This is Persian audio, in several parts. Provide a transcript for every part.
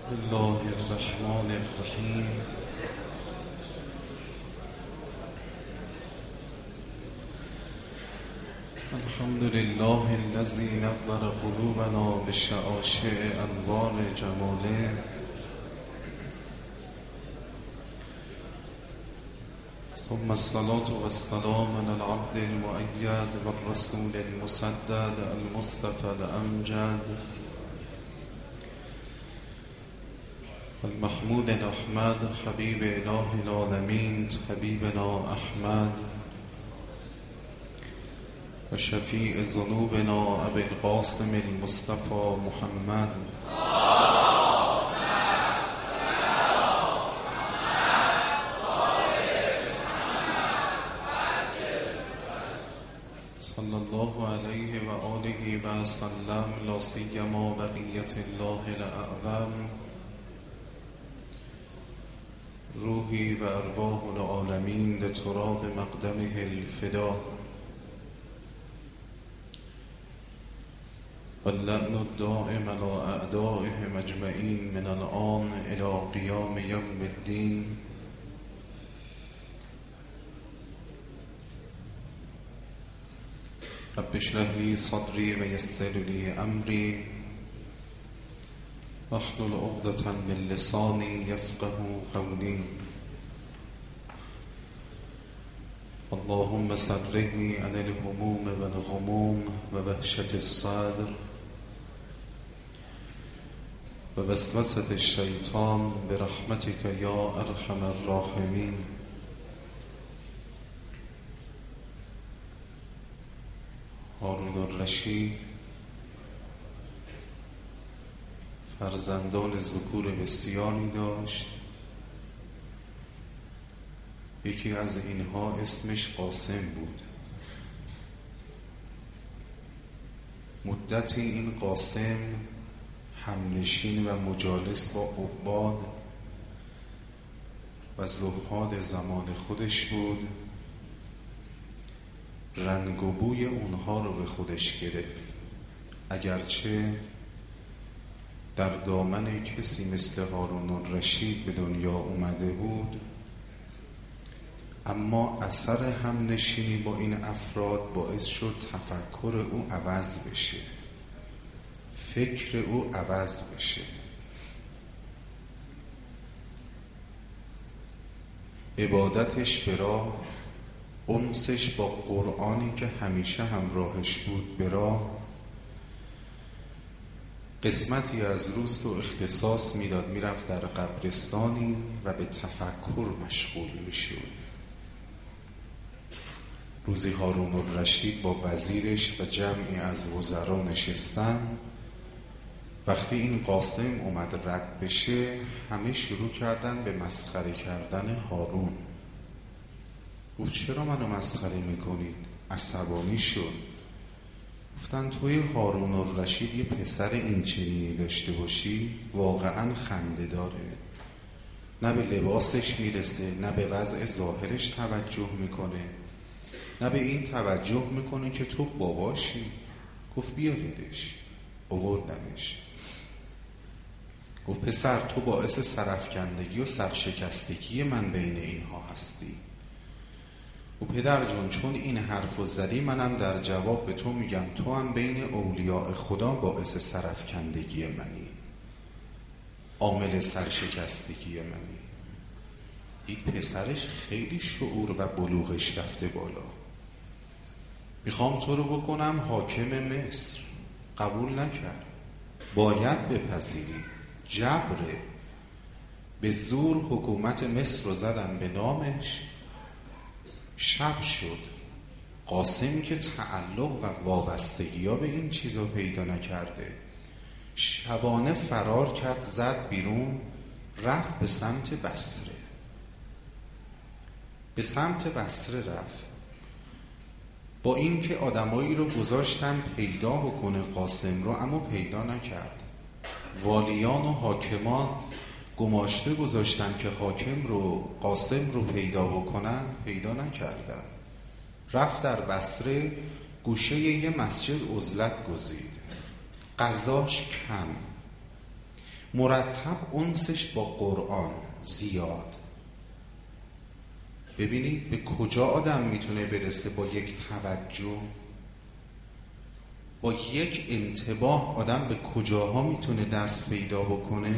بسم الله الرحمن الرحیم. الحمد لله الذي نور قلوبنا بشعاشع انوار جماله. ثم الصلاة والسلام على العبد المؤيد والرسول المسدد المصطفى الأمجد المحمود الأحمد حبيب إله العالمين حبيبنا أحمد وشفيع ذنوبنا أبي القاسم المصطفى محمد صلى الله عليه وآله وسلم. لا سيما بقية الله الأعظم روحي وأرواح العالمين لتراب مقدمه الفدا واللعن الدائم على أعدائهم أجمعين من الآن إلى قيام يوم الدين. رب اشرح لي صدري ويسر لي أمري واحلل عقدة من لساني يفقه قولي. اللهم سرحني عن الهموم والغموم ووحشة الصدر ووسوسة الشيطان برحمتك يا أرحم الراحمين. هارون الرشید فرزندان ذکور بسیاری داشت. یکی از اینها اسمش قاسم بود. مدتی این قاسم همنشین و مجالس با عباد و زهاد زمان خودش بود. رنگ و بوی اونها رو به خودش گرفت، اگرچه در دامن کسی مثل هارون الرشید به دنیا اومده بود، اما اثر همنشینی با این افراد باعث شد تفکر او عوض بشه، فکر او عوض بشه. عبادتش به راه، انسش با قرآنی که همیشه همراهش بود به راه، قسمتی از روز رو اختصاص میداد میرفت در قبرستانی و به تفکر مشغول میشد. روزی هارون الرشید با وزیرش و جمعی از وزرا نشستن. وقتی این قاسم اومد رد بشه، همه شروع کردن به مسخره کردن هارون. گفت چرا منو مسخره میکنید؟ عصبانی شد. گفتن توی هارون الرشید یه پسر این چنینی داشته باشی واقعا خنده داره. نه به لباسش میرسه، نه به وضع ظاهرش توجه میکنه، نه به این توجه میکنه که تو باباشی. گفت بیاریدش. آوردمش. گفت پسر تو باعث سرافکندگی و سرشکستگی من بین اینها هستی. و پدر جان چون این حرفو زدی، منم در جواب به تو میگم تو هم بین اولیاء خدا باعث سرافکندگی منی، عامل سرشکستگی منی. این پسرش خیلی شعور و بلوغش رفته بالا. میخوام تو رو بکنم حاکم مصر. قبول نکرد. باید بپذیری. جبره. به زور حکومت مصر رو زدن به نامش. شب شد. قاسم که تعلق و وابستگی ها به این چیزا پیدا نکرده، شبانه فرار کرد، زد بیرون، رفت به سمت بصره. به سمت بصره رفت. با این که آدمایی رو گذاشتن پیدا بکنه قاسم رو، اما پیدا نکرد. والیان و حاکمان گماشته گذاشتن که حاکم رو، قاسم رو پیدا بکنن، پیدا نکردن. رفت در بصره، گوشه یه مسجد عزلت گزید. غذاش کم، مرتب انسش با قرآن زیاد. ببینید به کجا آدم میتونه برسه با یک توجه، با یک انتباه آدم به کجاها میتونه دست پیدا بکنه.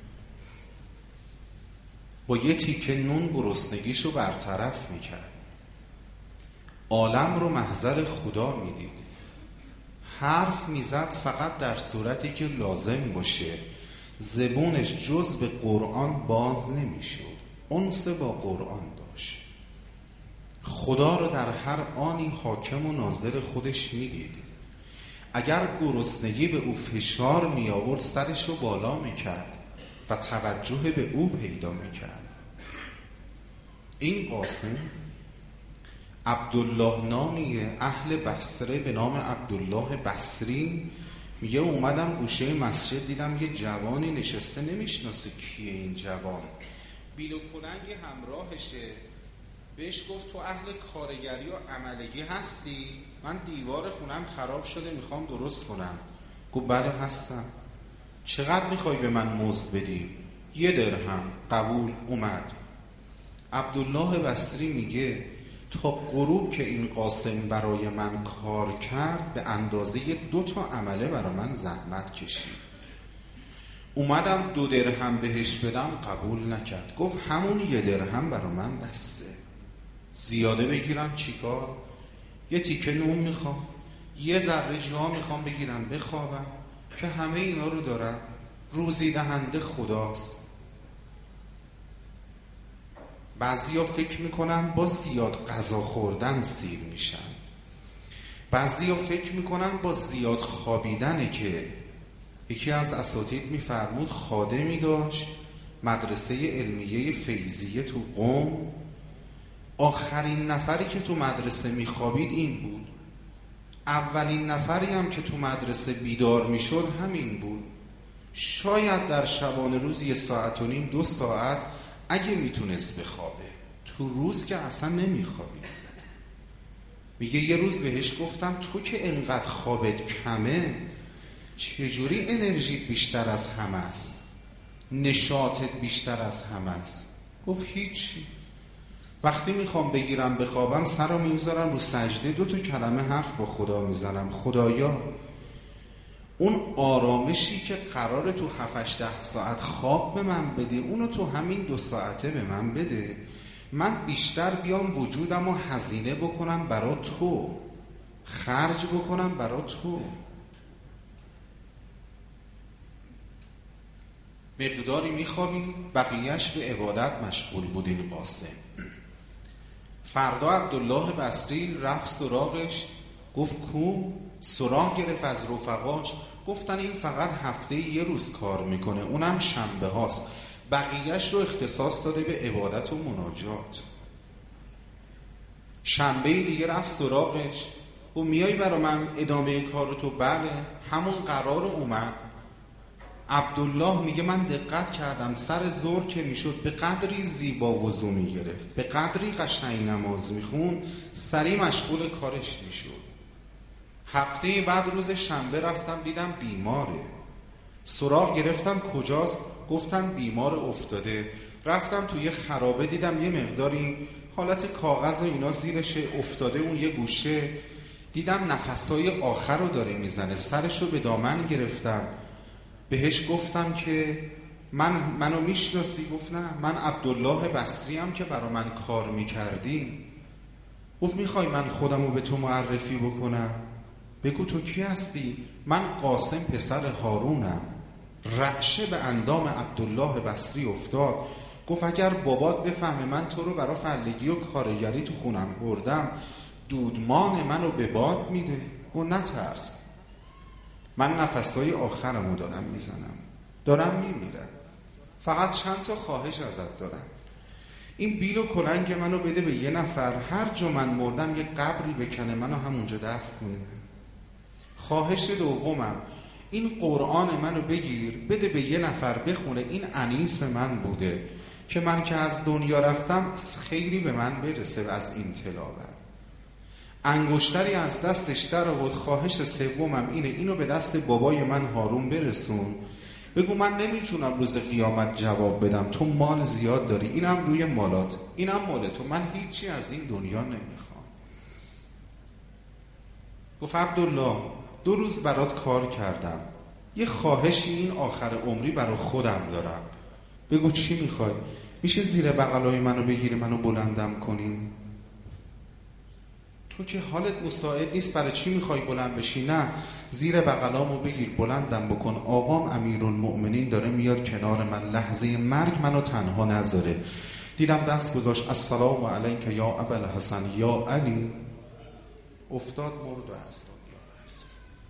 با یه تیکه نون گرسنگیشو برطرف میکرد، عالم رو محضر خدا میدید، حرف میزد فقط در صورتی که لازم باشه، زبونش جز به قرآن باز نمیشد، انس با قرآن داشت، خدا رو در هر آنی حاکم و ناظر خودش میدید. اگر گرسنگی به او فشار می آورد سرش رو بالا میکرد و توجه به او پیدا میکرد. این قاسم عبدالله نامیه، اهل بصره به نام عبدالله بصری، میگه اومدم گوشه مسجد دیدم یه جوانی نشسته، نمیشناسه کیه این جوان، بیل و کلنگ همراهشه، بهش گفت تو اهل کارگری و عملگی هستی؟ من دیوار خونم خراب شده میخوام درست کنم. گفت بله هستم. چقدر میخوای به من مزد بدی؟ 1 درهم. قبول. اومد. عبدالله بصری میگه تا غروب که این قاسم برای من کار کرد به اندازه 2 عمله برای من زحمت کشید. اومدم 2 درهم بهش بدم، قبول نکرد. گفت همون 1 درهم برای من بسته، زیاده بگیرم چیکار؟ یه تیکه نون میخوام، یه ذره جا میخوام بگیرم بخوابم، که همه اینا رو دارم. روزی دهنده خداست. بعضیا فکر میکنن با زیاد غذا خوردن سیر میشن، بعضیا فکر میکنن با زیاد خوابیدنه. که یکی از اساتید میفرمود خادمی داشت مدرسه علمیه فیضیه تو قم، آخرین نفری که تو مدرسه میخوابید این بود، اولین نفری هم که تو مدرسه بیدار میشد همین بود. شاید در شبانه روز 1.5 ساعت 2 ساعت اگه میتونست بخوابه، تو روز که اصلا نمیخوابید. میگه یه روز بهش گفتم تو که انقدر خوابت کمه چجوری انرژیت بیشتر از همه است، نشاطت بیشتر از همه است؟ گفت هیچی، وقتی میخوام بگیرم بخوابم سرو میذارم رو سجده 2 کلمه حرف با خدا میزنم، خدایا اون آرامشی که قراره تو 7-8 ساعت خواب به من بده اونو تو همین 2 ساعته به من بده، من بیشتر بیام وجودم رو هزینه بکنم برا تو، خرج بکنم برا تو. مقداری میخوابید، بقیهش به عبادت مشغول بود این قاسم. فردا عبدالله بصری رفت سراغش، گفت کو؟ سراغ گرفت از رفقاش، گفتن این فقط هفته 1 روز کار میکنه، اونم شنبه هاست، بقیهش رو اختصاص داده به عبادت و مناجات. شنبه دیگه رفت سراغش و میای برا من ادامه کارو تو؟ بله. همون قرار اومد. عبدالله میگه من دقت کردم سر ظهر که میشد به قدری زیبا وضو میگرفت، به قدری قشنگ نماز میخون، سریع مشغول کارش میشد. هفته بعد روز شنبه رفتم دیدم بیماره، سراغ گرفتم کجاست؟ گفتن بیمار افتاده. رفتم توی خرابه دیدم یه مقداری حالت کاغذ و اینا زیرش افتاده، اون یه گوشه دیدم نفسای آخر رو داره میزنه، سرش رو به دامن گرفتم، بهش گفتم که منو میشناسی؟ گفت نه، من عبدالله بصری ام که برا من کار میکردی. گفت میخوای من خودمو به تو معرفی بکنم؟ بگو تو کی هستی؟ من قاسم پسر هارونم. رعشه به اندام عبدالله بصری افتاد. گفت اگر بابات بفهمه من تو رو برا فلگی و کارگری تو خونم بردم دودمان منو به باد میده. و نترس، من نفسای آخرمو دارم میزنم، دارم میمیرم، فقط چند تا خواهش ازت دارم، این بیل و کلنگ منو بده به 1 نفر، هر جا من مردم یه قبری بکنه منو همونجا دفن کنه. خواهش دومم این قرآن منو بگیر بده به 1 نفر بخونه، این انیس من بوده که من که از دنیا رفتم خیری به من برسه از این تلاوت. انگشتری از دستش در آورد. خواهش سومم اینه اینو به دست بابای من هارون برسون، بگو من نمیتونم روز قیامت جواب بدم، تو مال زیاد داری، اینم روی مالات، اینم مال تو، من هیچی از این دنیا نمیخوام. گفت عبدالله 2 روز برات کار کردم، یه خواهشی این آخر عمری برای خودم دارم. بگو چی میخوای؟ میشه زیر بغلای منو بگیری منو بلندم کنی؟ تو که حالت مساعد نیست، برای چی میخوای بلند بشی؟ نه، زیر بغلامو بگیر بلندم بکن، آقام امیرالمؤمنین داره میاد کنار من، لحظه مرگ منو تنها نذاره. دیدم دست گذاشت، السلام علیک یا ابوالحسن یا علی، افتاد مرد و از دنیا رفت.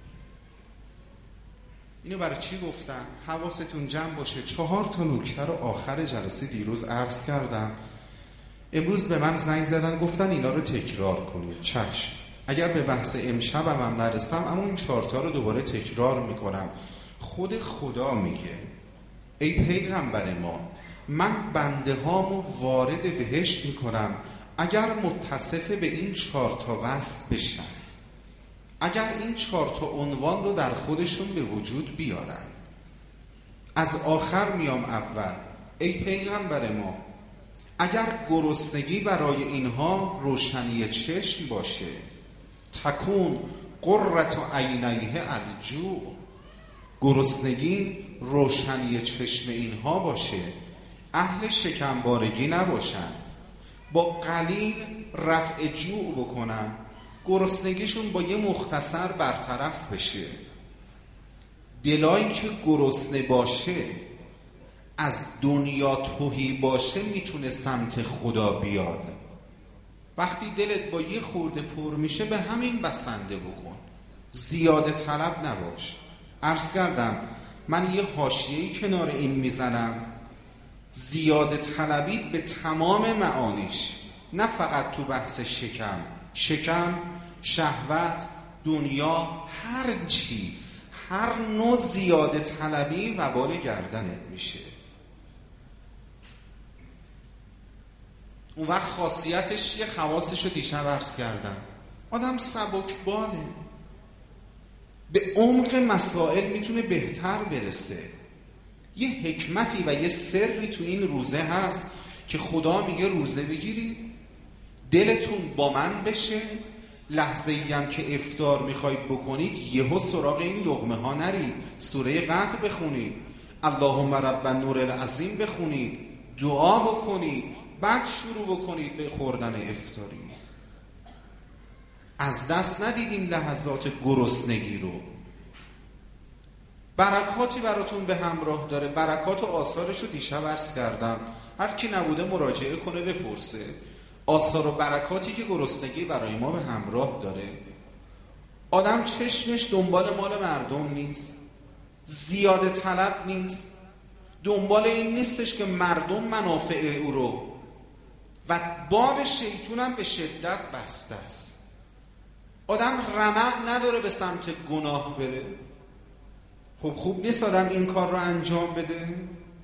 اینو برای چی گفتم؟ حواستون جمع باشه. 4 تا نکته رو آخر جلسه دیروز عرض کردم. امروز به من زنگ زدن گفتن اینا رو تکرار کنید. چشم، اگر به بحث امشبم هم نرسم اما این 4 تا رو دوباره تکرار میکنم. خود خدا میگه ای پیغمبر ما، من بنده هامو وارد بهشت میکنم اگر متصف به این 4 تا وصف بشن، اگر این 4 تا عنوان رو در خودشون به وجود بیارن. از آخر میام اول. ای پیغمبر ما، اگر گرسنگی برای اینها روشنی چشم باشه، تکون قرة عینیه الجوع، گرسنگی روشنی چشم اینها باشه، اهل شکمبارگی نباشن، با قلیل رفع جوع بکنن، گرسنگیشون با یه مختصر برطرف بشه. دلایی که گرسنه باشه، از دنیا تهی باشه، میتونه سمت خدا بیاد. وقتی دلت با یه خورده پر میشه به همین بسنده بکن، زیاده طلب نباش. عرض کردم من یه حاشیه‌ای کنار این میزنم، زیاده طلبی به تمام معانیش، نه فقط تو بحث شکم، شهوت، دنیا، هر چی، هر نوع زیاده طلبی وبال گردنت میشه. اون وقت خاصیتش یه خواصش رو دیشب عرض کردم، آدم سبکباله، به عمق مسائل میتونه بهتر برسه. یه حکمتی و یه سری تو این روزه هست که خدا میگه روزه بگیرید، دلتون با من بشه، لحظه ای هم که افطار میخواید بکنید یهو سراغ این لقمه ها نرید، سوره قدر بخونید، اللهم رب النور العظیم بخونید، دعا بکنید، بعد شروع بکنید به خوردن افطاری. از دست ندید این لحظات گرسنگی رو. برکاتی براتون به همراه داره، برکات و آثارش رو دیشب عرض کردم، هر کی نبوده مراجعه کنه بپرسه. آثار و برکاتی که گرسنگی برای ما به همراه داره. آدم چشمش دنبال مال مردم نیست، زیاده طلب نیست، دنبال این نیستش که مردم منافع او رو، و باب شیطون هم به شدت بسته است. آدم رمق نداره به سمت گناه بره. خب خوب نیست آدم این کار رو انجام بده؟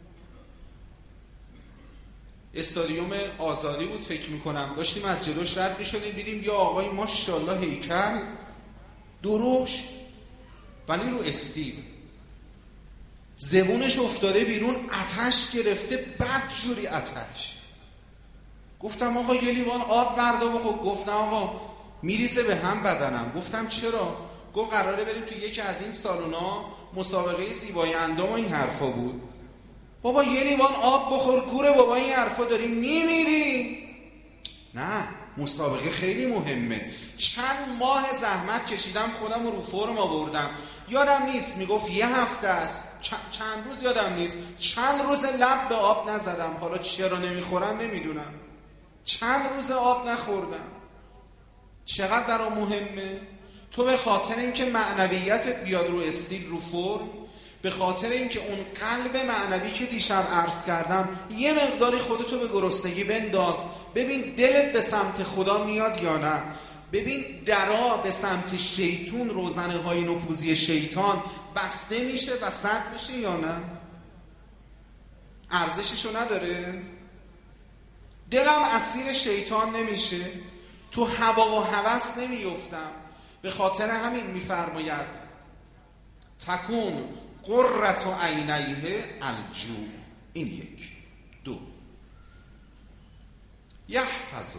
استادیوم آزادی بود فکر میکنم، داشتیم از جلوش رد میشدیم، دیدیم یه آقای ماشاءالله هیکل دروش ولی رو استیل، زبونش افتاده بیرون، آتش گرفته، بدجوری آتش. گفتم آقا یه لیوان آب بردار بخور. گفت نه آقا میریزه به هم بدنم. گفتم چرا؟ گفت قراره بریم تو یکی از این سالونا مسابقه زیبایی اندام و این حرفا بود. بابا یه لیوان آب بخور، گوره بابا این حرفا داری میمیری. نه، مسابقه خیلی مهمه. چند ماه زحمت کشیدم خودم رو فرم آوردم. یادم نیست میگفت یه هفته است، چند روز یادم نیست، چند روز لب به آب نزدم. حالا چرا نمیخورم نمیدونم، چند روز آب نخوردم. چقدر برام مهمه؟ تو به خاطر اینکه معنویتت بیاد رو استیل، رو فرم، به خاطر اینکه اون قلب معنوی که دیشب عرض کردم، یه مقداری خودتو به گرسنگی بنداز، ببین دلت به سمت خدا میاد یا نه. ببین درا به سمت شیطون، روزنه های نفوذی شیطان بسته میشه و سد میشه یا نه؟ ارزششو نداره؟ دلم اسیر شیطان نمیشه، تو هوا و هوس نمیفتم. به خاطر همین میفرماید تکون قرة عینیه الجوع. این یک. دو، یحفظ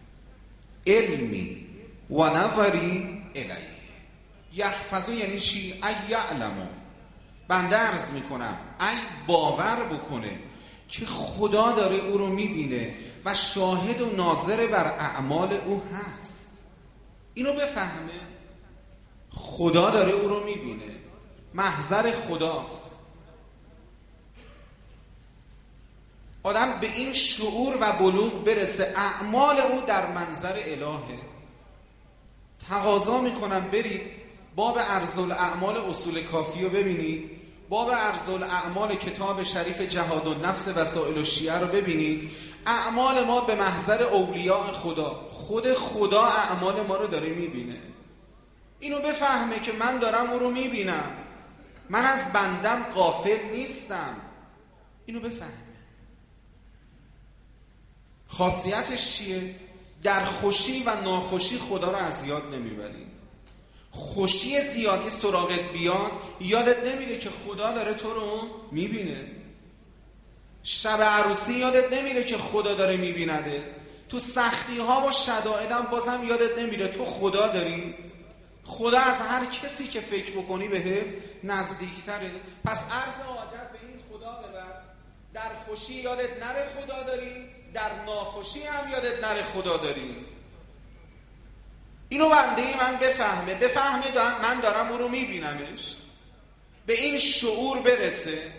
علمی و نظری الیه. یحفظ یعنی چی؟ ای یعلمو، بنده عرض میکنم ای باور بکنه که خدا داره او رو میبینه و شاهد و ناظر بر اعمال او هست. اینو بفهمه خدا داره او رو میبینه، محضر خداست. آدم به این شعور و بلوغ برسه اعمال او در منظر الهه. تقاضا میکنم برید باب ارذالاعمال اصول کافی رو ببینید، باب ارذالاعمال کتاب شریف جهاد النفس وسائل الشیعه رو ببینید. اعمال ما به محضر اولیاء خدا، خود خدا اعمال ما رو داره میبینه. اینو بفهمه که من دارم او رو میبینم، من از بندم غافل نیستم. اینو بفهمه. خاصیتش چیه؟ در خوشی و ناخوشی خدا رو از یاد نمیبری. خوشی زیادی سراغت بیاد، یادت نمیره که خدا داره تو رو میبینه. شب عروسی یادت نمیره که خدا داره میبینده. تو سختی ها و شدائدم بازم یادت نمیره تو خدا داری. خدا از هر کسی که فکر بکنی بهت نزدیکتره. پس عرض حاجت به این خدا ببر. در خوشی یادت نره خدا داری، در ناخوشی هم یادت نره خدا داری. اینو بنده من بفهمه من دارم او رو میبینمش، به این شعور برسه.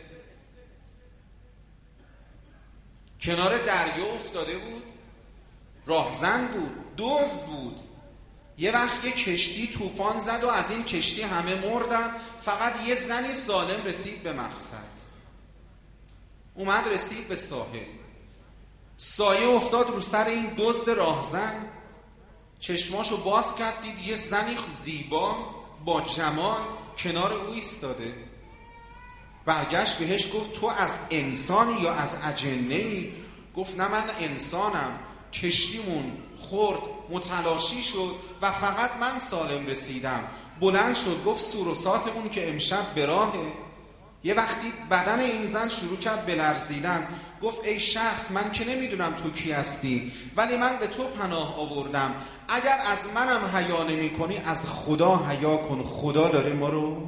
کنار دریا افتاده بود، راهزن بود، دزد بود. یه وقت یه کشتی طوفان زد و از این کشتی همه مردن، فقط یه زنی سالم رسید به مقصد. اومد رسید به ساحل، سایه افتاد رو سر این دزد راهزن، چشماشو باز کرد، دید یه زنی زیبا با جمال کنار او ایستاده. برگشت بهش گفت تو از انسانی یا از اجنه‌ای؟ گفت نه من انسانم، کشتیمون خورد متلاشی شد و فقط من سالم رسیدم. بلند شد گفت سوروساتمون که امشب به راهه. یه وقتی بدن این زن شروع کرد بلرزیدن، گفت ای شخص من که نمیدونم تو کی هستی، ولی من به تو پناه آوردم. اگر از منم حیا نمی کنی از خدا حیا کن، خدا داره ما رو.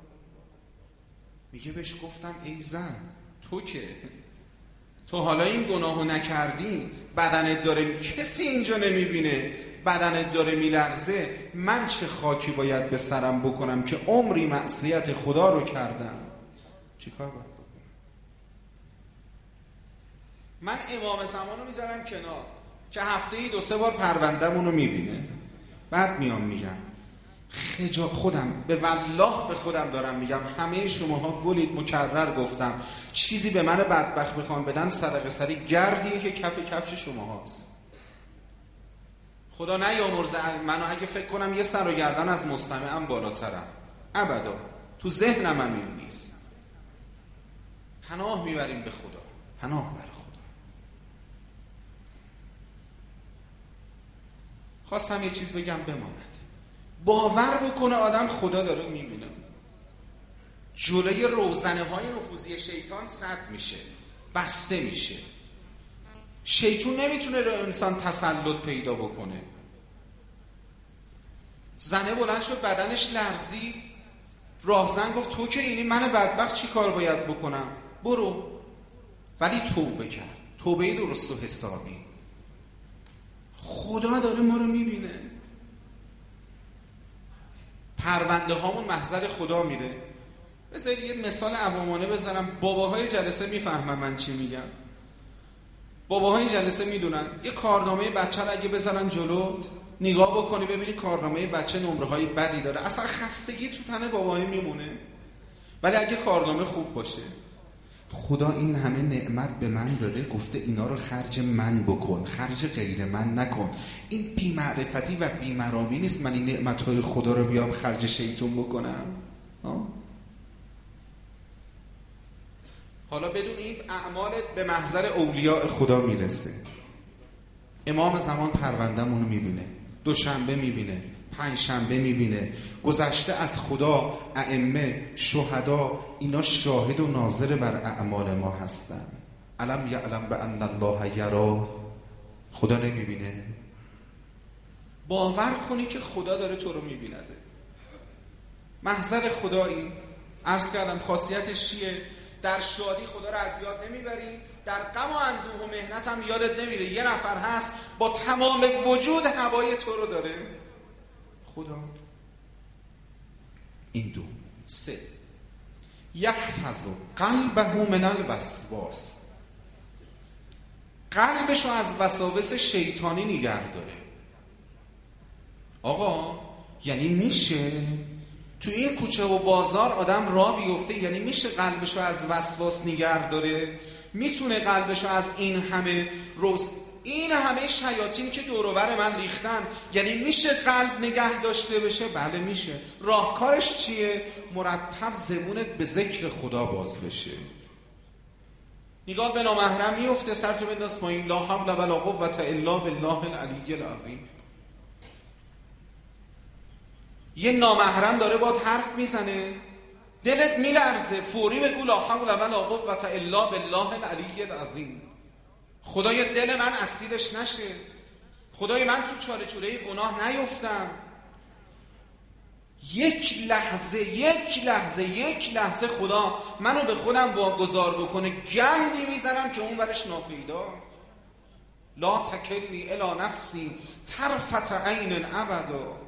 میگه بهش گفتم ای زن تو که تو حالا این گناهو نکردی، بدنت داره، کسی اینجا نمیبینه، بدنت داره میلرزه، من چه خاکی باید به سرم بکنم که عمری معصیت خدا رو کردم؟ چی کار باید بکنم؟ من امام زمان رو میذارم کنار که هفته‌ای 2-3 بار پرونده‌مون رو میبینه، بعد میام میگم خودم به والله به خودم دارم میگم، همه شماها گلید، مکرر گفتم چیزی به من بدبخت بخوام بدن صدقه سری گردیه که کفش شماهاست. خدا نیامرز منو اگه فکر کنم یه سر و گردن از مستمعم بالاترم، ابدا تو ذهنم هم این نیست. پناه میبریم به خدا، پناه بر خدا. خواستم یه چیز بگم بماند. باور بکنه آدم خدا داره میبینه. جلوی روزنه های نفوذی شیطان سد میشه، بسته میشه. شیطان نمیتونه رو انسان تسلط پیدا بکنه. زنه بلند شد بدنش لرزید، راهزن گفت تو که اینی، من بدبخت چی کار باید بکنم؟ برو. ولی توبه کرد، توبه درست و حسابی. خدا داره ما رو میبینه. پرونده هامون محضر خدا میره. بذاری یه مثال عوامانه بزنم، باباهای جلسه میفهمن من چی میگم. باباهای جلسه میدونن یه کارنامه بچه رو اگه بزنن جلو نگاه بکنی ببینی کارنامه بچه نمره های بدی داره، اصلا خستگی تو تن باباهای میمونه. ولی اگه کارنامه خوب باشه، خدا این همه نعمت به من داده، گفته اینا رو خرج من بکن، خرج غیر من نکن. این بی‌معرفتی و بی‌مرامی نیست من این نعمت‌های خدا رو بیام خرج شیطون بکنم. حالا بدون این اعمالت به محضر اولیاء خدا میرسه. امام زمان پرونده‌مون رو میبینه، دوشنبه میبینه، پنجشنبه میبینه. گذشته از خدا، ائمه، شهدا، اینا شاهد و ناظر بر اعمال ما هستن. الم یعلم بان الله یرا، خدا نمیبینه؟ باور کنی که خدا داره تو رو میبینده. محضر خدایی. عرض کردم خاصیتش چیه؟ در شادی خدا رو از یاد نمیبری، در غم و اندوه و محنت هم یادت نمیره. یه نفر هست با تمام وجود هوای تو رو داره، خدا. این دو. سه، یحفظ قلبه من الوسواس، قلبشو از وساوس شیطانی نگه داره. آقا یعنی میشه تو این کوچه و بازار آدم راه بیفته؟ یعنی میشه قلبشو از وسواس نگه داره؟ میتونه قلبشو از این همه این همه شیاطین که دور و بر من ریختن، یعنی میشه قلب نگه داشته بشه؟ بله میشه. راهکارش چیه؟ مرتب زبونت به ذکر خدا باز بشه. نگاه به نامحرم میفته، سرتو بنداز پایین. لا حول ولا قوة الا بالله العلی العظیم. یه نامحرم داره باهات حرف میزنه، دلت میلرزه، فوری بگو لا حول ولا قوة الا بالله العلی العظیم. خدای دل من اسیرش نشه، خدای من تو چاله چوله گناه نیفتم. یک لحظه خدا منو به خودم واگذار بکنه، گندی میزنم که اون ورش ناپیدا. لا تکلنی الی نفسی طرفة عین ابدا.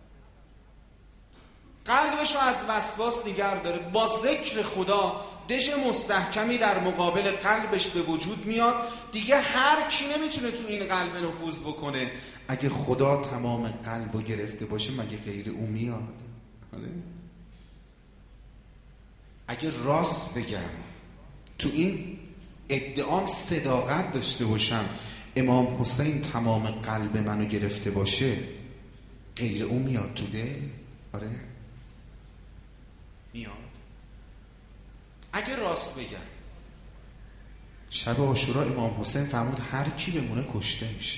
قلبشو از وسواس نگه داره. با ذکر خدا دژ مستحکمی در مقابل قلبش به وجود میاد. دیگه هر کی نمیتونه تو این قلب نفوذ بکنه. اگه خدا تمام قلبو گرفته باشه مگه غیر او میاد؟ اگه راست بگم، تو این ادعام صداقت داشته باشم، امام حسین تمام قلب منو گرفته باشه، غیر او میاد تو دل؟ آره میاد. اگه راست بگم، شب عاشورا امام حسین فرمود هر کی بمونه کشته میشه.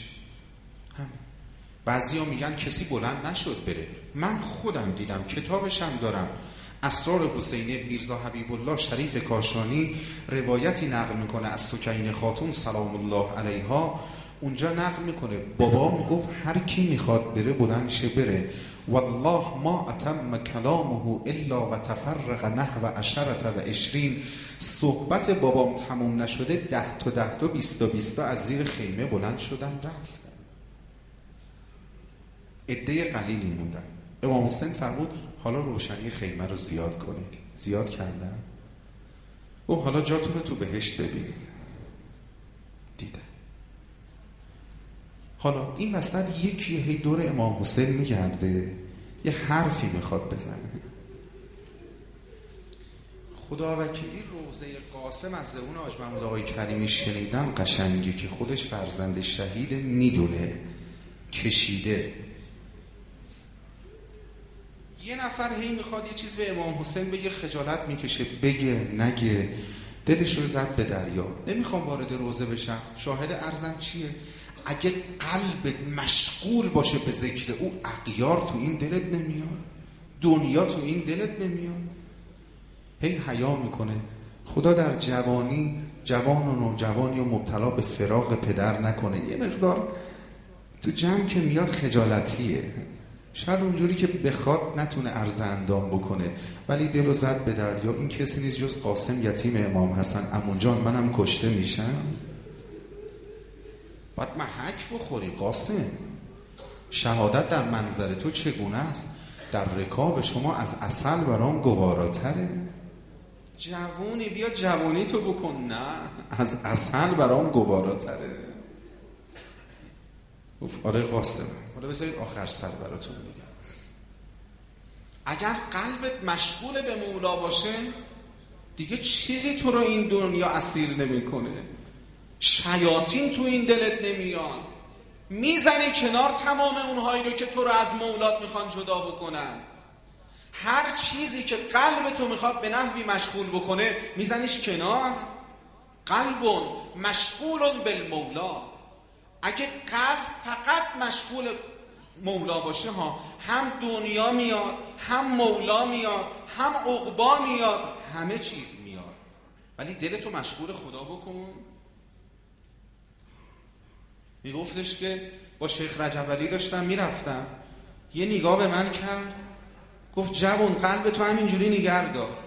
بعضیا میگن کسی بلند نشد بره. من خودم دیدم، کتابشم دارم، اسرار حسینی. میرزا حبیب الله شریف کاشانی روایتی نقل میکنه از سکینه خاتون سلام الله علیها. اونجا نقل میکنه بابام گفت هر کی میخواد بره بلند شه بره. والله ما اتم کلامه الا و تفرق نحو 10 و 20. صحبت بابام تموم نشده 10 تا 20 تا از زیر خیمه بلند شدن رفتن. عده قلیلی موندن. امام حسین فرمود حالا روشنی خیمه رو زیاد کنید. زیاد کردن. او حالا جاتون رو تو بهشت ببینید. دیدن. حالا این وسط یکی هی دور امام حسین میگرده، یه حرفی میخواد بزنه. خدا وکیلی روزه قاسم از زبون حاج محمود آقای کریمی شنیدن قشنگی که خودش فرزند شهید میدونه، کشیده. یه نفر هی میخواد یه چیز به امام حسین بگه، خجالت میکشه بگه نگه، دلش رو زد به دریا. نمیخوام وارد روزه بشم، شاهد عرضم چیه؟ اگه قلبت مشغول باشه به ذکر او، اغیار تو این دلت نمیاد، دنیا تو این دلت نمیاد. هی حیا میکنه. خدا در جوانی جوان و نوجوانی و مبتلا به فراق پدر نکنه. یه مقدار تو جمع که میاد خجالتیه، شاید اونجوری که بخواد نتونه عرض اندام بکنه، ولی دلو زد به دریا. این کسی نیست جز قاسم یتیم امام حسن. عمو جان منم کشته میشم؟ باید محک بخوری قاسم. شهادت در منظر تو چگونه است؟ در رکاب شما از عسل برام گواراتره. جوونی بیا جوانی تو بکن. نه، از عسل برام گواراتره. آره قاسم، حالا بذارید آخر سر براتون میگم. اگر قلبت مشغول به مولا باشه، دیگه چیزی تو رو این دنیا اسیر نمیکنه. شیاطین تو این دلت نمیان. میزنی کنار تمام اونهایی رو که تو رو از مولات میخوان جدا بکنن. هر چیزی که قلب تو میخواد به نحوی مشغول بکنه میزنیش کنار. قلبون مشغول بالمولا. اگه قلب فقط مشغول مولا باشه ها، هم دنیا میاد، هم مولا میاد، هم عقبا میاد، همه چیز میاد. ولی دلتو مشغول خدا بکن. میگفتش که با شیخ رجب علی داشتم میرفتم، یه نگاه به من کرد، گفت جوان قلب تو همینجوری نگه دار،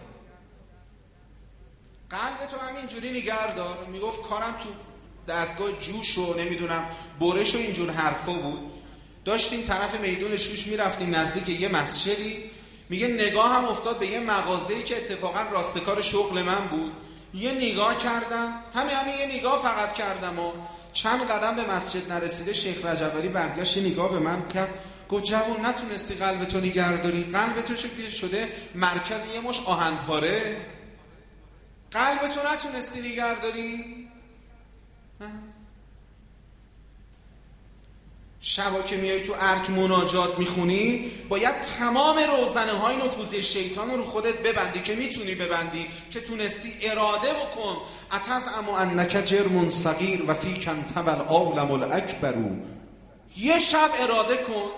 قلب تو همینجوری نگه دار. میگفت کارم تو دستگاه جوش و نمیدونم برش و اینجور حرفا بود. داشتیم طرف میدون شوش میرفتیم نزدیک یه مسجدی، میگه نگاه هم افتاد به یه مغازه‌ای که اتفاقا راستکار شغل من بود. یه نگاه کردم، همین یه نگاه فقط کردم و چند قدم به مسجد نرسیده شیخ رجب علی برگشت نگاه به من کرد، گفت جوان نتونستی قلبتو نگه داری؟ قلبتو شده مرکز یه مش آهن‌پاره؟ قلبتو نتونستی نگه داری؟ شبا که میای تو ارک مناجات میخونی باید تمام روزنه های نفوذی شیطان رو خودت ببندی که میتونی ببندی، که تونستی اراده بکن. اتزعم انک جرم صغیر و فیک انطوی العالم الاکبر. یه شب اراده کن.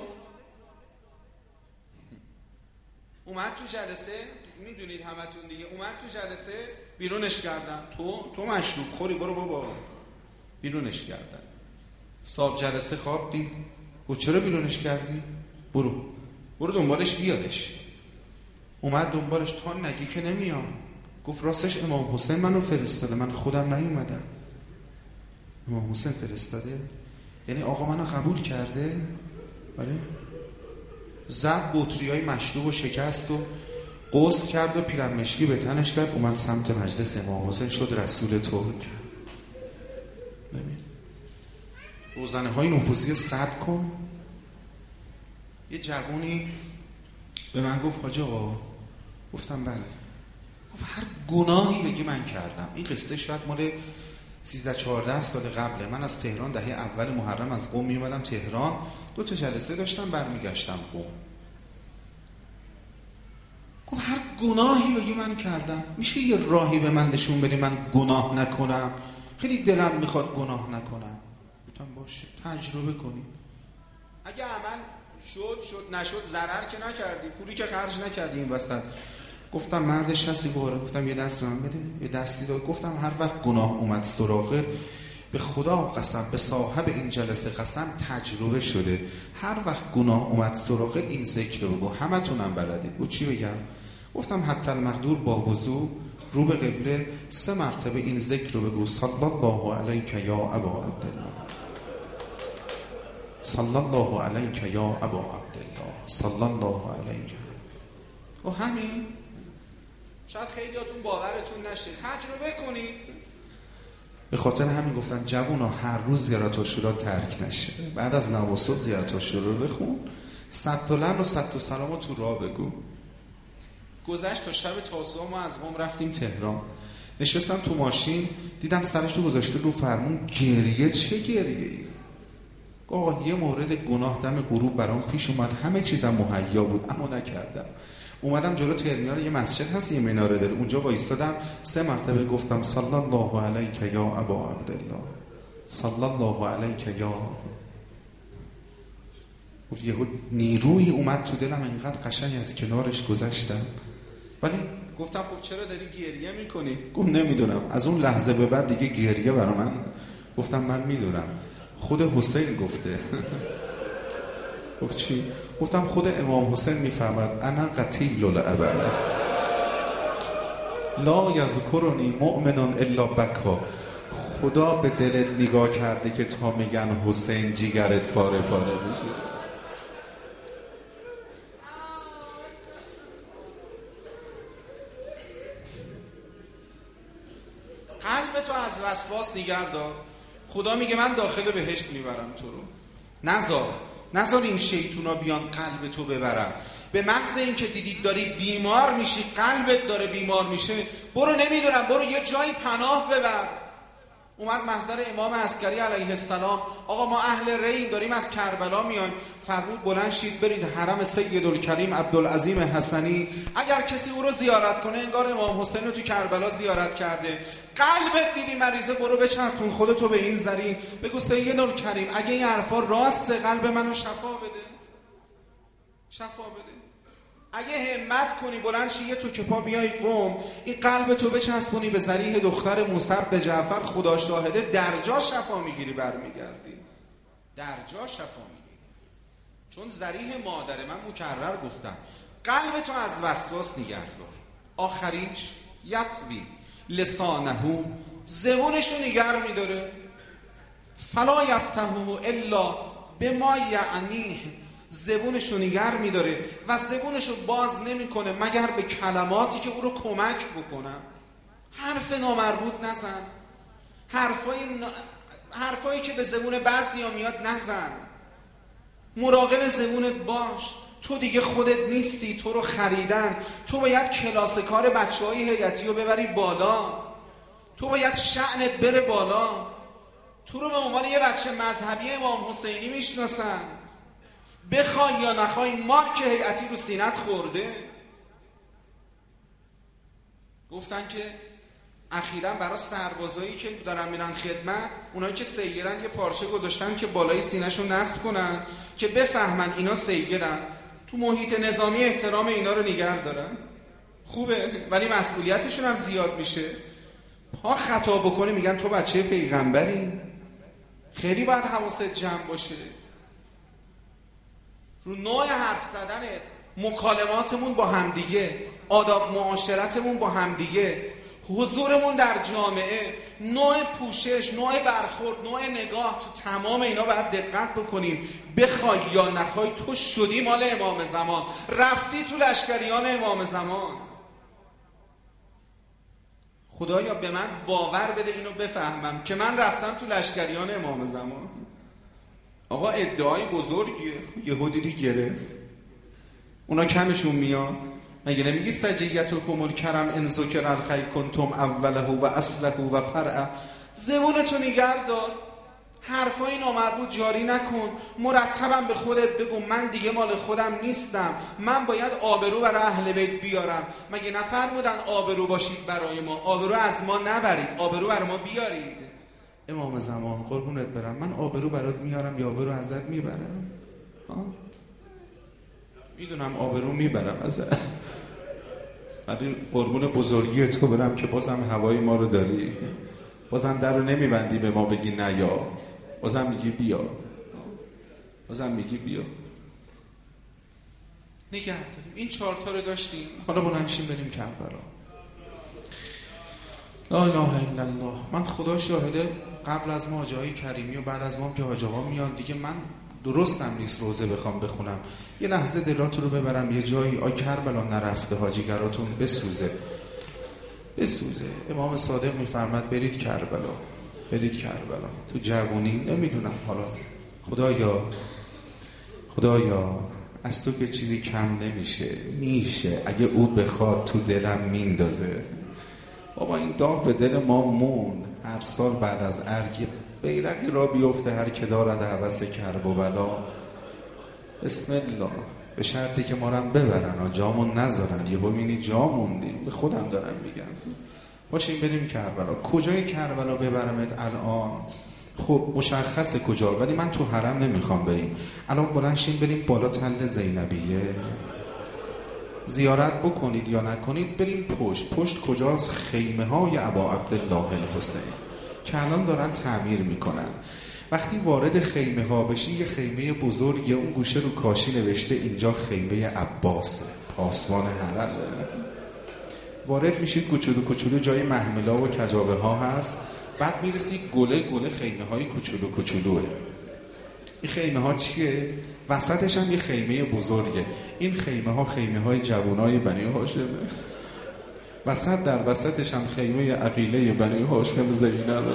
اومد تو جلسه، میدونید همتون دیگه، اومد تو جلسه بیرونش کردن. تو مشروب خوری، برو بابا. بیرونش کردن. صاحب جلسه خواب دید، گفت چرا بیرونش کردی؟ برو دنبالش بیارش. اومد دنبالش، تا نگی که نمیام. گفت راستش امام حسین منو فرستاده، من خودم نیومدم. امام حسین فرستاده؟ یعنی آقا منو قبول کرده؟ بله. زد بطریای مشروب و شکست و غسل کرد و پیرمشکی به تنش کرد، اومد سمت مجلس امام حسین، شد رسول ترک. ببین روزنه های نفوذی صد کن. یه جوونی به من گفت حاج آقا، گفتم بله. گفت هر گناهی بگی من کردم. این قصه شاید مال 13-14 سال قبله. من از تهران دهه اول محرم از قم میومدم تهران، 2 تا جلسه داشتم برمیگشتم قم. گفت هر گناهی بگی من کردم. میشه یه راهی به من نشون بدی من گناه نکنم؟ خیلی دلم میخواد گناه نکنم. گفتم باشه تجربه کنی. اگه عمل شد نشد ضرر که نکردی، پولی که خرج نکردی این وسط. گفتم مردش هستی باره. گفتم یه دست من بده. یه دستی داد. گفتم هر وقت گناه اومد سراغت، به خدا قسم، به صاحب این جلسه قسم، تجربه شده، هر وقت گناه اومد سراغت این ذکر رو بگو. همتونم بلدی. گفت چی بگم؟ گفتم حتی المقدور با وضو رو به قبله 3 مرتبه این ذکر رو بگو. صلی الله علیک یا ابا عبدالله، صلی الله علیک یا ابا عبدالله، صلی الله علیک. و همین. شاید خیلیاتون باورتون نشه، تجربه کنید. به خاطر همین گفتن جوونا هر روز زیارت عاشورا ترک نشه. بعد از نماز صبح زیارت عاشورا رو بخون، 100 تا لعن و 100 تا سلام رو تو راه بگو. گذشت تا شب تاسوعا ما از قم رفتیم تهران. نشستم تو ماشین، دیدم سرش رو گذاشته رو فرمون گریه. چه گریه‌ای؟ آقا یه مورد گناه دم غروب برام پیش اومد، همه چیزم مهیا بود اما نکردم. اومدم جلو ترمینال یه مسجد هست، یه مناره داره، اونجا وایستادم 3 مرتبه گفتم صلی الله علیک یا ابا عبدالله، صلی الله علیک یا. گفت یهو نیروی اومد تو دلم، انقدر قشنگ از کنارش گذشتم. ولی گفتم خب چرا داری گریه میکنی؟ گفت نمیدونم. از اون لحظه به بعد دیگه گریه برا من. گفتم من میدونم، خود حسین گفته. گفت چی؟ گفتم خود امام حسین میفرماد انا قتیل الابد لا یذکرنی مؤمن الا بکا. خدا به دلت نگاه کرده که تا میگن حسین جیگرت پاره پاره میشه. قلب تو از وسواس نگه دار. خدا میگه من داخل بهشت میبرم تو رو. نذار این شیطونا بیان قلب تو ببرن. به محض این که دیدید داری بیمار میشی، قلبت داره بیمار میشه، برو نمیدونم، برو یه جایی پناه ببر. اومد محضر امام عسکری علیه السلام، آقا ما اهل ریم داریم از کربلا میایم. فرمود بلند شید برید حرم سیدالکریم عبدالعظیم حسنی. اگر کسی او رو زیارت کنه انگار امام حسین رو تو کربلا زیارت کرده. قلبت دیدی مریضه، برو بچسبون خودتو به این زری، بگو سیدالکریم اگه این حرفا راسته قلب منو شفا بده. شفا بده. اگه همت کنی بلند شی یه تو که پا بیای قم، این قلب تو بچسبونی به ذریح دختر موسی به جعفر، خدا شاهده درجا شفا میگیری، برمیگردی درجا شفا میگیری. چون ذریح مادره، من مکرر گفتم قلب تو از وسواس نگهدار. آخریش یطوی لسانهو، زبونشو نگر میداره. فلا یفتحو الا بما یعنیه، زبونشو نگر میداره و زبونشو باز نمیکنه مگر به کلماتی که او رو کمک بکنن. حرف نامربوط نزن، حرفایی که به زبون بعضیا میاد نزن. مراقب زبونت باش. تو دیگه خودت نیستی، تو رو خریدن. تو باید کلاس کار بچهای هیئتی رو ببری بالا، تو باید شأنت بره بالا. تو رو به عنوان یه بچه مذهبی امام حسینی میشناسن، بخوای یا نخوای مارک هیئتی رو سینت خورده. گفتن که اخیراً برای سربازایی که دارن میرن خدمت، اونایی که سیدن یه پارچه گذاشتن که بالای سینه‌شون نصب کنن که بفهمن اینا سیدن. تو محیط نظامی احترام اینا رو نگه دارن، خوبه، ولی مسئولیتشون هم زیاد میشه. پا خطا بکنی میگن تو بچه پیغمبری. خیلی باید حواست جمع باشه رو نوع حرف زدنت، مکالماتمون با همدیگه، آداب معاشرتمون با همدیگه، حضورمون در جامعه، نوع پوشش، نوع برخورد، نوع نگاه. تو تمام اینا باید دقت بکنیم. بخوای یا نخوای تو شدی مال امام زمان، رفتی تو لشکریان امام زمان. خدایا به من باور بده اینو بفهمم که من رفتم تو لشکریان امام زمان. آقا ادعای بزرگیه، یهودی گرفت، اونا کمشون میاد. مگه نمیگی سجیتکم الکرم ان ذکر الخیر کنتم اوله و اصله و فرع؟ زبونتو نگه دار، حرفای نامربوط جاری نکن. مرتبا به خودت بگو من دیگه مال خودم نیستم، من باید آبرو برای اهل بیت بیارم. مگه نفرمودن آبرو باشید برای ما؟ آبرو از ما نبرید، آبرو برای ما بیارید. امام زمان قربونت برم، من آبرو برات میارم یا آبرو ازت میبرم؟ میدونم آبرو میبرم ازت، ولی قربون بزرگی تو برم که بازم هوای ما رو داری، بازم در رو نمیبندی به ما بگی نه، یا بازم میگی بیا، بازم میگی بیا. نگه داریم. این 4 تا رو داشتیم. حالا بلندشیم بریم کربلا. لا اله الا الله. من خدا شاهده قبل از ما حاجی های کریمی و بعد از ما که حاجی ها میان دیگه من درستم نیست روزه بخوام بخونم. یه لحظه دلاتون رو ببرم یه جایی. کربلا نرفته حاجیگراتون بسوزه. امام صادق میفرماد برید کربلا، برید کربلا. تو جوانی نمیدونم، حالا خدایا از تو که چیزی کم میشه اگه او بخواد تو دلم میندازه. بابا این داغ به دل ما مون. هر سال بعد از ارگ بیرقی را بیفته هر که دارد هوس کرب و بلا. بسم الله. به شرطی که ما رو ببرن و جامون نذارن. یه ببینی جا موندیم. به خودم دارم میگم. باشیم بریم کربلا. کجای کربلا ببرمت الان؟ خب مشخصه کجا، ولی من تو حرم نمیخوام بریم الان. بلند شیم بریم بالا تل زینبیه زیارت بکنید یا نکنید. بریم پشت کجاست؟ خیمه های ابا عبدالله الحسین که الان دارن تعمیر میکنن. وقتی وارد خیمه ها بشی یه خیمه بزرگه، اون گوشه رو کاشی نوشته اینجا خیمه عباسه، پاسبان حرم. وارد میشید کوچولو جای محملا و کجاوه ها هست. بعد میرسی گله خیمه های کوچولوه. این خیمه ها چیه؟ وسطش هم یه خیمه بزرگه. این خیمه های جوانای بنی هاشمه. در وسطش هم خیمه عقیله بنی هاشم زینبه.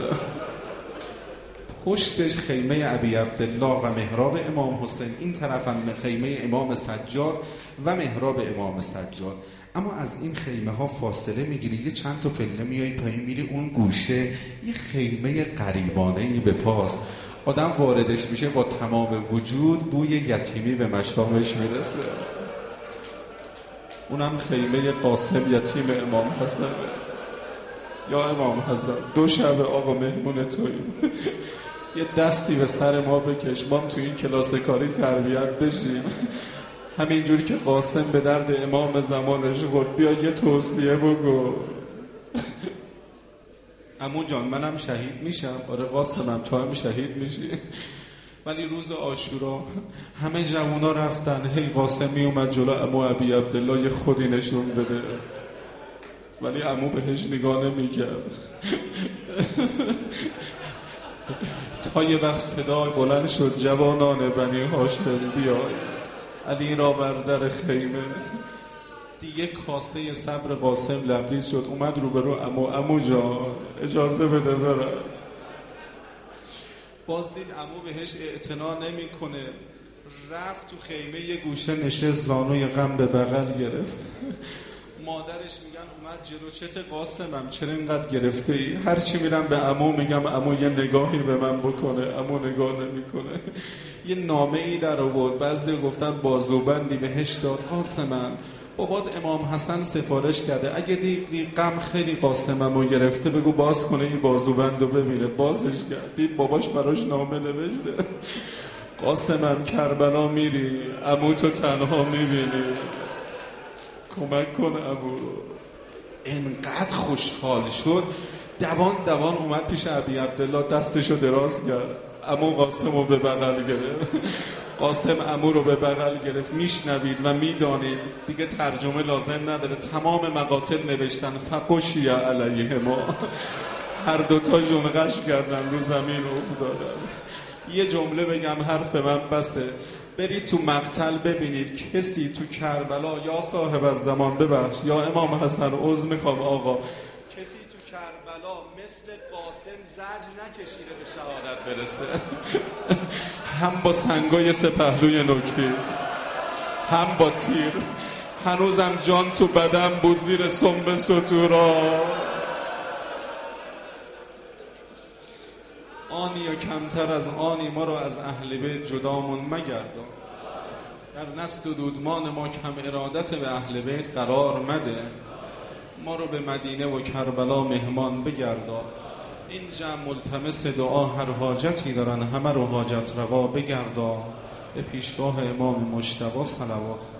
پشتش خیمه ابی عبدالله و محراب امام حسین. این طرف هم خیمه امام سجاد و محراب امام سجاد. اما از این خیمه ها فاصله میگیری، یه چند تا پله میای پایین میری اون گوشه یه خیمه غریبانه‌ای به پاس. آدم واردش میشه با تمام وجود بوی یتیمی به مشامش میرسه. اونم خیمه قاسم یتیم امام حسن. یا امام حسن 2 شب آقا مهمون توییم، یه دستی به سر ما بکش، ما تو این کلاس کاری تربیت بشیم. همینجوری که قاسم به درد امام زمانش خورد، بیا یه توصیه بگو. عمو جان منم شهید میشم. آره قاسمم تو هم شهید میشی. ولی روز عاشورا همه جوونا رفتن، هی قاسم می اومد جلو عمو ابی عبدالله یه خودی نشون بده، ولی عمو بهش نگاه نمیکرد. تا یه وقت صدا بلند شد جوانان بنی هاشم بیای، علی را بر در خیمه. دیگه کاسه صبر قاسم لبریز شد، اومد روبرو عمو جان اجازه بده برم. باز دید عمو بهش اعتنا نمیکنه، رفت تو خیمه یه گوشه نشست، زانوی غم به بغل گرفت. مادرش میگن اومد جلو، چته قاسمم چرا اینقدر گرفته ای؟ هرچی میرم به عمو میگم عمو یه نگاهی به من بکنه، عمو نگاه نمیکنه. یه نامه ای در آورد، بعضی گفتن بازوبندی بهش داد. قاسمم بابات امام حسن سفارش کرده، اگه دیدی غم خیلی قاسممو گرفته بگو باز کنه این بازوبندو ببینه. بازش کرد، دید باباش براش نامه نوشته. قاسمم کربلا میری، عمو تو تنها میبینی، کمک کن عمو. انقدر خوشحال شد، دوان اومد پیش ابی عبدالله، دستشو دراز کرد، عمو قاسمو به بغل گرفت. قاسم عمو رو به بغل گرفت. میشنوید و میدانید دیگه ترجمه لازم نداره، تمام مقاتل نوشتن فقشی علیه ما. هر دوتاشون غش کردن، رو زمین افتادن. یه جمله بگم حرف من بسه، برید تو مقتل ببینید کسی تو کربلا یا صاحب از زمان ببخش یا امام حسن عذر میخوام آقا، کسی تو کربلا مثل قاسم زجر نکشیده به شهادت برسه. هم با سنگای سپهلوی نوک‌تیز، هم با تیر، هنوزم جان تو بدن بود زیر سنب ستورا. آنی یا کمتر از آنی ما رو از اهل بیت جدامون مگردان. در نسل و دودمان ما کم ارادت به اهل بیت قرار مده. ما رو به مدینه و کربلا مهمان بگردان. این جمع ملتمس دعا هر حاجتی دارن، همه رو حاجت روا بگردان. به پیشگاه امام مجتبی صلوات.